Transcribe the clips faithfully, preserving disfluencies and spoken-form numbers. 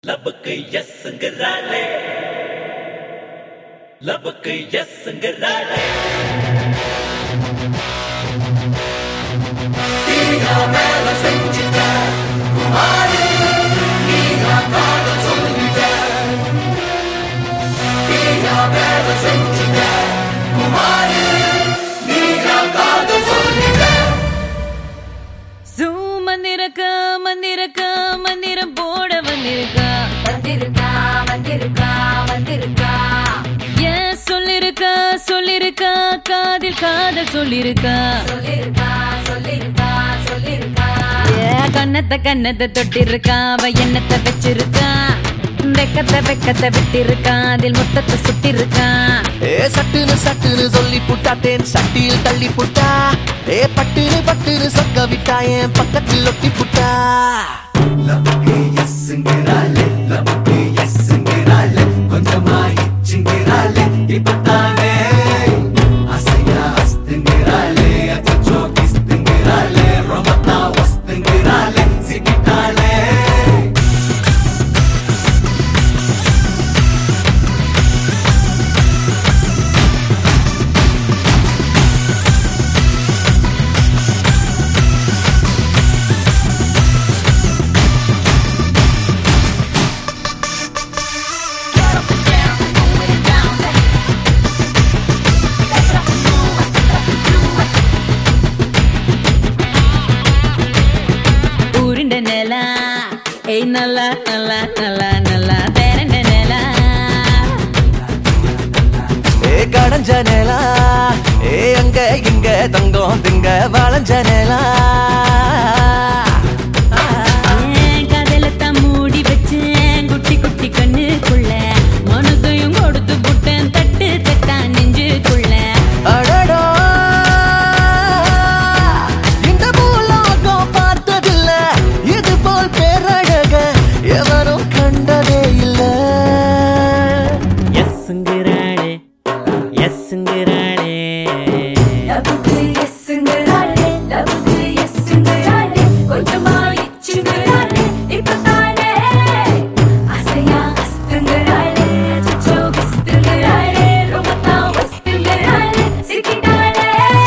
லபக்கு எஸ்ங்கறாளே லபக்கு எஸ்ங்கறாளே நீயா மேல செஞ்சிட்ட குமாரி நீயா காதல் சொல்லிட்ட நீயா மேல செஞ்சிட்ட குமாரி நீயா காதல் சொல்லிட்ட சூ மந்திரக்க மந்திரக்க மந்திரம் போட வந்திருக்கா வந்திருக்கா வந்திருக்கா வந்திருக்கா ஏன் சொல்லிருக்கா சொல்லிருக்கா காதில் காதல் சொல்லிருக்கா சொல்லிருக்கா சொல்லிருக்கா சொல்லிருக்கா ஏ கண்ணத்தை கண்ணத்தை தொட்டிருக்கா அவ எண்ணத்தை வச்சிருக்கா வெக்கத்தை வெக்கத்தை விட்டிருக்கா அதில் முத்தத்தை சுட்டிருக்கா ஏ சட்டுன்னு சட்டுன்னு சொல்லி புட்டா தேன் சட்டியில் தள்ளி புட்டா ஏ பட்டுன்னு பட்டுன்னு சொக்க விட்டா என் பக்கத்தில் ஒட்டி புட்டா லபக்கு எஸ்ங்கறாளே லபக்கு எஸ்ங்கறாளே கொஞ்சமா இச்சுங்கறாளே இப்பதானே அசையா அஸ்துங்கறாளே அச்சோ கிஸ்துங்கறாளே ரொம்பதா வஸ்துங்கறாளே சிக்கிட்டாளே உருண்ட நிலா ஏய் நல்லா நல்லா நல்லா நல்லா பேரண்ட நிலா ஏ கடஞ்ச நேலா ஏ அங்க இங்க தங்கம் திங்க வளைஞ்ச நேலா கதலத்தான் மூடி வச்சேன் குட்டி குட்டி கண்ணுக்குள்ள மனசையும் கொடுத்து புட்டேன் தட்டு தட்டா நெஞ்சுக்குள்ள அடடா இந்த பூலோகம் பார்த்ததில்ல இது போல் பேரழக எவரும் கண்டதே இல்ல எஸ்ங்கறாளே எஸ்ங்கறாளே லபுக்கு எஸ்ங்கறாளே லபுக்கு எஸ்ங்கறாளே கொஞ்சமா இச்சுங்கறாளே இப்பதானே அசையா அஸ்துங்கறாளே அச்சோ கிஸ்துங்கறாளே ரொம்பதா வஸ்துங்கறாளே சிக்கிட்டாளே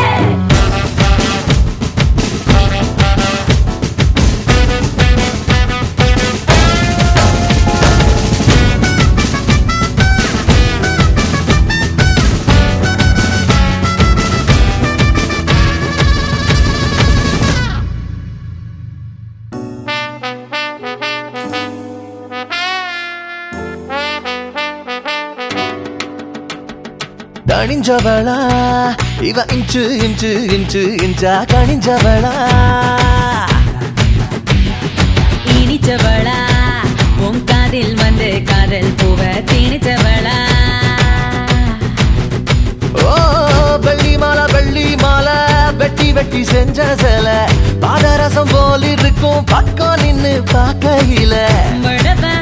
கணிஞ்சவளா இவ இன்ச்சு இன்ச்சு இன்ச்சு இன்ச்சா கணிஞ்சவளா இனிச்சவளா உன் காதில் வந்து காதல் பூவ திணிச்சவளா ஓ வெள்ளி மாலை வெள்ளி மாலை வெட்டி வெட்டி செஞ்ச சில பாதரசம் போல் இருக்கும் பக்கம் நின்னு பார்க்கையில மழை